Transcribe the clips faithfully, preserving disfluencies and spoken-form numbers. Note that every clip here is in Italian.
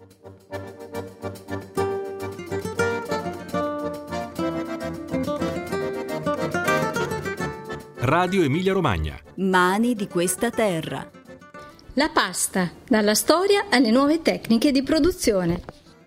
Radio Emilia Romagna. Mani di questa terra. La pasta, dalla storia alle nuove tecniche di produzione.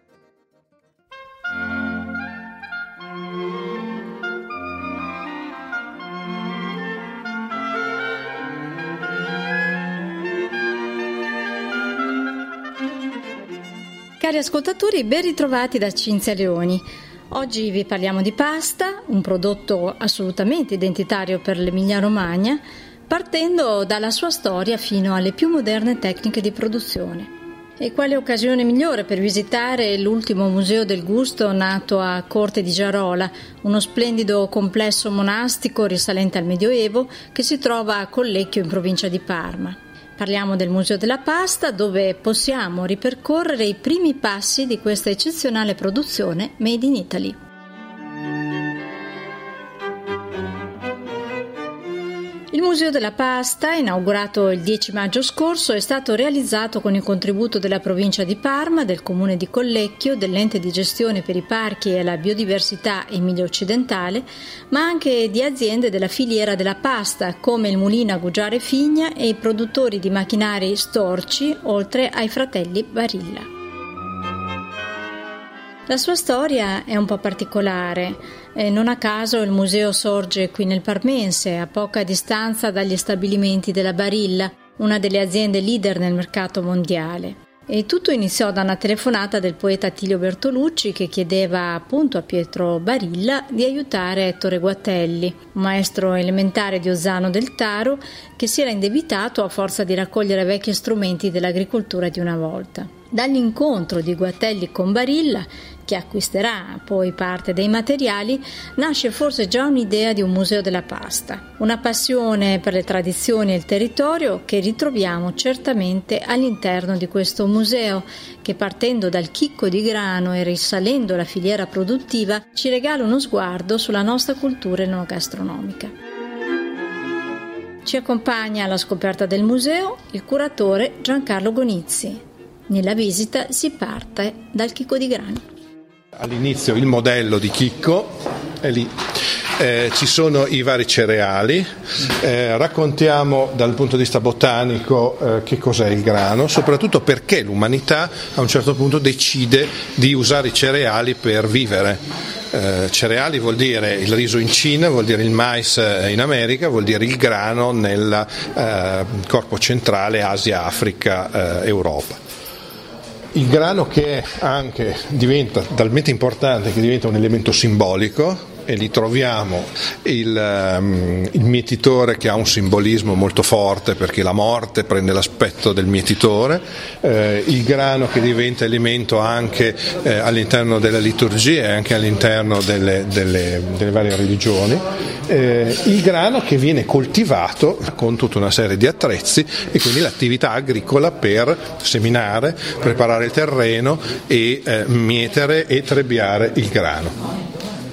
Cari ascoltatori, ben ritrovati da Cinzia Leoni. Oggi vi parliamo di pasta, un prodotto assolutamente identitario per l'Emilia-Romagna, partendo dalla sua storia fino alle più moderne tecniche di produzione. E quale occasione migliore per visitare l'ultimo museo del gusto nato a Corte di Giarola, uno splendido complesso monastico risalente al Medioevo che si trova a Collecchio in provincia di Parma. Parliamo del Museo della Pasta, dove possiamo ripercorrere i primi passi di questa eccezionale produzione made in Italy. Il Museo della Pasta, inaugurato il dieci maggio scorso, è stato realizzato con il contributo della provincia di Parma, del comune di Collecchio, dell'ente di gestione per i parchi e la biodiversità Emilia Occidentale, ma anche di aziende della filiera della pasta come il Mulino Guggiare Figna e i produttori di macchinari Storci, oltre ai fratelli Barilla. La sua storia è un po' particolare, e non a caso il museo sorge qui nel Parmense, a poca distanza dagli stabilimenti della Barilla, una delle aziende leader nel mercato mondiale. E tutto iniziò da una telefonata del poeta Attilio Bertolucci che chiedeva appunto a Pietro Barilla di aiutare Ettore Guatelli, un maestro elementare di Ozzano del Taro che si era indebitato a forza di raccogliere vecchi strumenti dell'agricoltura di una volta. Dall'incontro di Guatelli con Barilla, che acquisterà poi parte dei materiali, nasce forse già un'idea di un museo della pasta, una passione per le tradizioni e il territorio che ritroviamo certamente all'interno di questo museo, che partendo dal chicco di grano e risalendo la filiera produttiva ci regala uno sguardo sulla nostra cultura enogastronomica. Ci accompagna alla scoperta del museo il curatore Giancarlo Gonizzi. Nella visita si parte dal chicco di grano. All'inizio il modello di chicco è lì, eh, ci sono i vari cereali, eh, raccontiamo dal punto di vista botanico eh, che cos'è il grano, soprattutto perché l'umanità a un certo punto decide di usare i cereali per vivere. Eh, cereali vuol dire il riso in Cina, vuol dire il mais in America, vuol dire il grano nel eh, corpo centrale Asia, Africa, eh, Europa. Il grano che anche diventa talmente importante che diventa un elemento simbolico, e lì troviamo il, um, il mietitore che ha un simbolismo molto forte perché la morte prende l'aspetto del mietitore, eh, il grano che diventa elemento anche eh, all'interno della liturgia e anche all'interno delle, delle, delle varie religioni, eh, il grano che viene coltivato con tutta una serie di attrezzi e quindi l'attività agricola per seminare, preparare il terreno e eh, mietere e trebbiare il grano.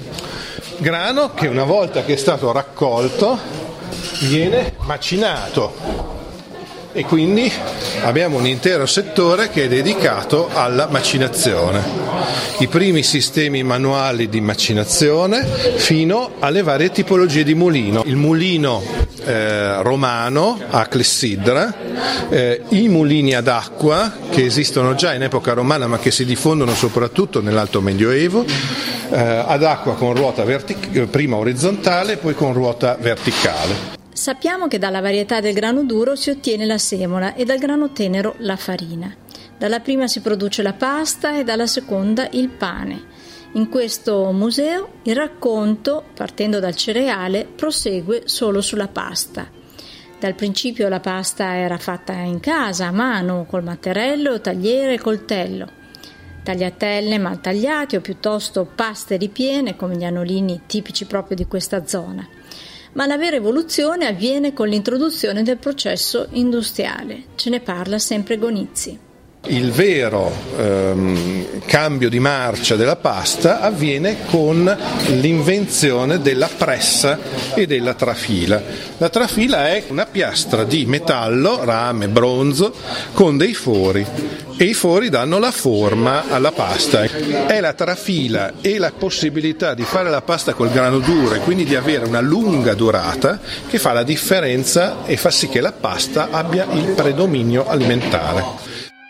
Grano che una volta che è stato raccolto viene macinato e quindi abbiamo un intero settore che è dedicato alla macinazione. I primi sistemi manuali di macinazione fino alle varie tipologie di mulino. Il mulino eh, romano a clessidra, eh, i mulini ad acqua che esistono già in epoca romana ma che si diffondono soprattutto nell'Alto Medioevo, eh, ad acqua con ruota vertic- prima orizzontale e poi con ruota verticale. Sappiamo che dalla varietà del grano duro si ottiene la semola e dal grano tenero la farina. Dalla prima si produce la pasta e dalla seconda il pane. In questo museo il racconto, partendo dal cereale, prosegue solo sulla pasta. Dal principio la pasta era fatta in casa, a mano, col matterello, tagliere e coltello. Tagliatelle mal tagliate o piuttosto paste ripiene, come gli annolini tipici proprio di questa zona. Ma la vera evoluzione avviene con l'introduzione del processo industriale. Ce ne parla sempre Gonizzi. Il vero ehm, cambio di marcia della pasta avviene con l'invenzione della pressa e della trafila. La trafila è una piastra di metallo, rame, bronzo, con dei fori, e i fori danno la forma alla pasta. È la trafila e la possibilità di fare la pasta col grano duro e quindi di avere una lunga durata che fa la differenza e fa sì che la pasta abbia il predominio alimentare.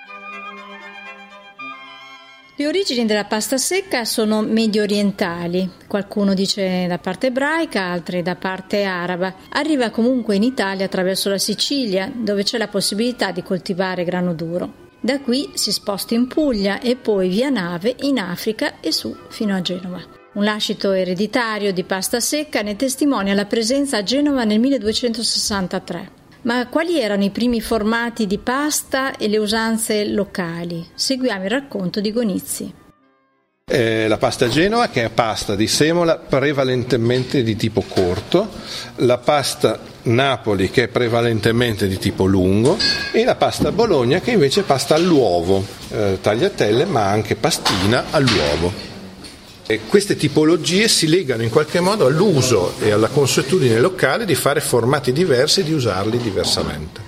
Le origini della pasta secca sono medio orientali, qualcuno dice da parte ebraica, altri da parte araba. Arriva comunque in Italia attraverso la Sicilia, dove c'è la possibilità di coltivare grano duro. Da qui si sposta in Puglia e poi via nave in Africa e su fino a Genova. Un lascito ereditario di pasta secca ne testimonia la presenza a Genova nel milleduecentosessantatré. Ma quali erano i primi formati di pasta e le usanze locali? Seguiamo il racconto di Gonizzi. Eh, la pasta Genova, che è pasta di semola prevalentemente di tipo corto, la pasta Napoli, che è prevalentemente di tipo lungo, e la pasta Bologna, che invece è pasta all'uovo, eh, tagliatelle ma anche pastina all'uovo. E queste tipologie si legano in qualche modo all'uso e alla consuetudine locale di fare formati diversi e di usarli diversamente.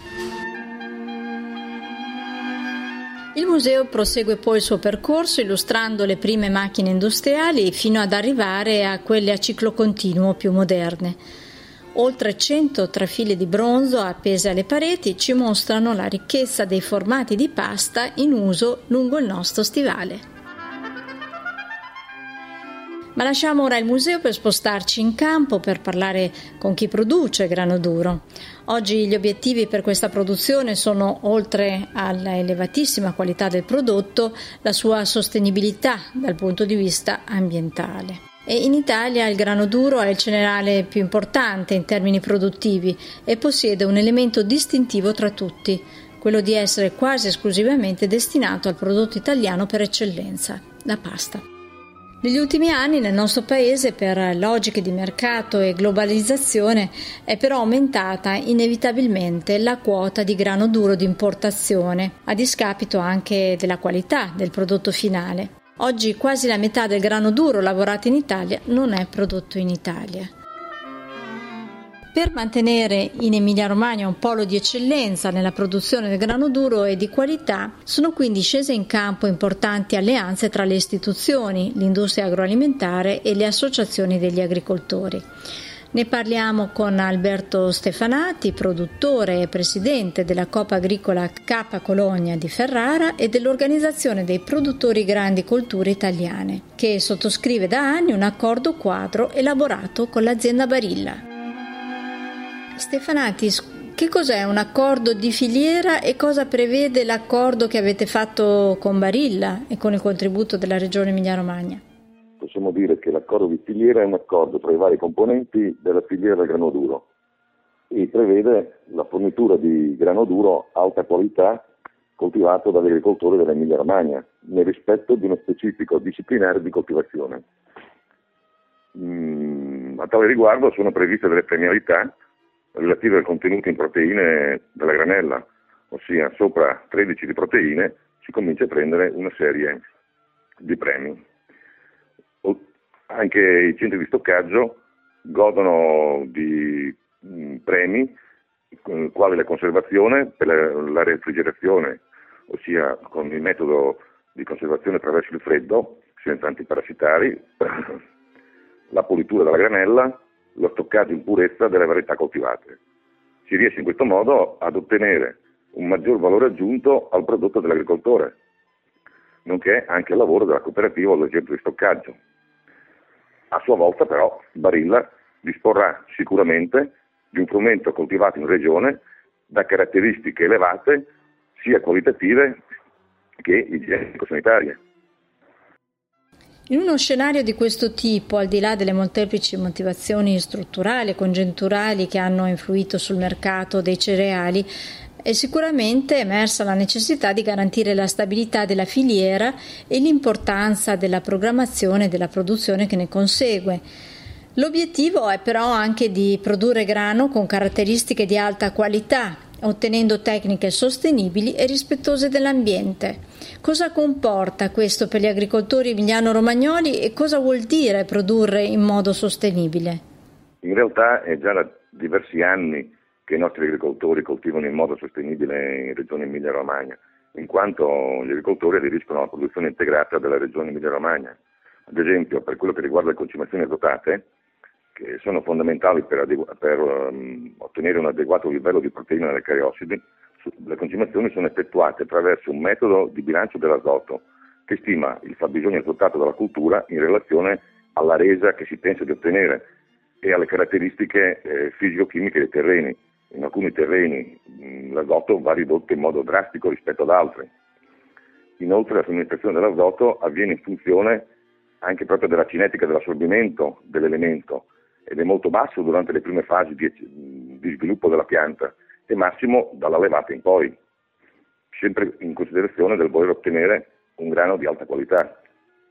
Il museo prosegue poi il suo percorso illustrando le prime macchine industriali fino ad arrivare a quelle a ciclo continuo più moderne. Oltre cento trafile di bronzo appese alle pareti ci mostrano la ricchezza dei formati di pasta in uso lungo il nostro stivale. Ma lasciamo ora il museo per spostarci in campo per parlare con chi produce grano duro. Oggi gli obiettivi per questa produzione sono, oltre alla elevatissima qualità del prodotto, la sua sostenibilità dal punto di vista ambientale. E in Italia il grano duro è il cereale più importante in termini produttivi e possiede un elemento distintivo tra tutti, quello di essere quasi esclusivamente destinato al prodotto italiano per eccellenza, la pasta. Negli ultimi anni nel nostro paese, per logiche di mercato e globalizzazione, è però aumentata inevitabilmente la quota di grano duro di importazione, a discapito anche della qualità del prodotto finale. Oggi quasi la metà del grano duro lavorato in Italia non è prodotto in Italia. Per mantenere in Emilia-Romagna un polo di eccellenza nella produzione del grano duro e di qualità, sono quindi scese in campo importanti alleanze tra le istituzioni, l'industria agroalimentare e le associazioni degli agricoltori. Ne parliamo con Alberto Stefanati, produttore e presidente della Coop Agricola K Cologna di Ferrara e dell'Organizzazione dei Produttori Grandi Colture Italiane, che sottoscrive da anni un accordo quadro elaborato con l'azienda Barilla. Stefanati, che cos'è un accordo di filiera e cosa prevede l'accordo che avete fatto con Barilla e con il contributo della Regione Emilia-Romagna? Possiamo dire che l'accordo di filiera è un accordo tra i vari componenti della filiera del grano duro e prevede la fornitura di grano duro alta qualità coltivato dagli agricoltori dell'Emilia-Romagna nel rispetto di uno specifico disciplinare di coltivazione. Mm, a tale riguardo sono previste delle premialità relative al contenuto in proteine della granella, ossia sopra tredici di proteine si comincia a prendere una serie di premi. Anche i centri di stoccaggio godono di mh, premi quali la conservazione per la, la refrigerazione, ossia con il metodo di conservazione attraverso il freddo senza antiparassitari, la pulitura della granella, lo stoccaggio in purezza delle varietà coltivate. Si riesce in questo modo ad ottenere un maggior valore aggiunto al prodotto dell'agricoltore, nonché anche al lavoro della cooperativa o del centro di stoccaggio. A sua volta però Barilla disporrà sicuramente di un frumento coltivato in regione da caratteristiche elevate sia qualitative che igienico-sanitarie. In uno scenario di questo tipo, al di là delle molteplici motivazioni strutturali e congiunturali che hanno influito sul mercato dei cereali, è sicuramente emersa la necessità di garantire la stabilità della filiera e l'importanza della programmazione e della produzione che ne consegue. L'obiettivo è però anche di produrre grano con caratteristiche di alta qualità ottenendo tecniche sostenibili e rispettose dell'ambiente. Cosa comporta questo per gli agricoltori emiliano-romagnoli e cosa vuol dire produrre in modo sostenibile? In realtà è già da diversi anni che i nostri agricoltori coltivano in modo sostenibile in Regione Emilia-Romagna, in quanto gli agricoltori aderiscono alla produzione integrata della Regione Emilia-Romagna. Ad esempio, per quello che riguarda le concimazioni azotate, che sono fondamentali per, adegu- per um, ottenere un adeguato livello di proteina nelle cariossidi, le concimazioni sono effettuate attraverso un metodo di bilancio dell'azoto che stima il fabbisogno azotato dalla cultura in relazione alla resa che si pensa di ottenere e alle caratteristiche eh, fisico-chimiche dei terreni. In alcuni terreni mh, l'azoto va ridotto in modo drastico rispetto ad altri. Inoltre la somministrazione dell'azoto avviene in funzione anche proprio della cinetica dell'assorbimento dell'elemento ed è molto basso durante le prime fasi di, di sviluppo della pianta e massimo dalla levata in poi, sempre in considerazione del voler ottenere un grano di alta qualità.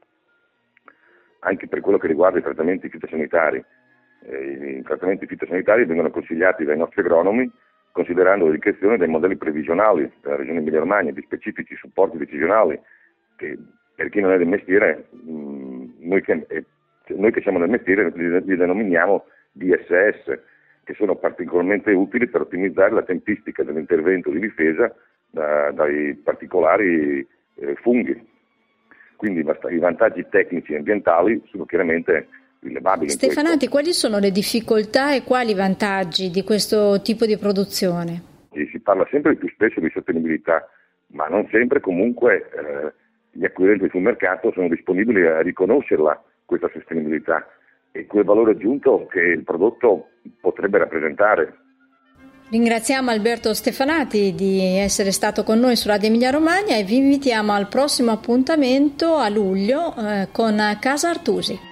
Anche per quello che riguarda i trattamenti fitosanitari, eh, i trattamenti fitosanitari vengono consigliati dai nostri agronomi considerando le indicazioni dei modelli previsionali della Regione Emilia-Romagna, di specifici supporti decisionali che per chi non è del mestiere, mh, noi, che, eh, noi che siamo del mestiere li, li denominiamo D S S, che sono particolarmente utili per ottimizzare la tempistica dell'intervento di difesa da, dai particolari eh, funghi. Quindi i vantaggi tecnici e ambientali sono chiaramente rilevabili. Stefanati, quali sono le difficoltà e quali vantaggi di questo tipo di produzione? E si parla sempre più spesso di sostenibilità, ma non sempre comunque eh, gli acquirenti sul mercato sono disponibili a riconoscerla, questa sostenibilità, e quel valore aggiunto che il prodotto potrebbe rappresentare. Ringraziamo Alberto Stefanati di essere stato con noi su Radio Emilia Romagna e vi invitiamo al prossimo appuntamento a luglio eh, con Casa Artusi.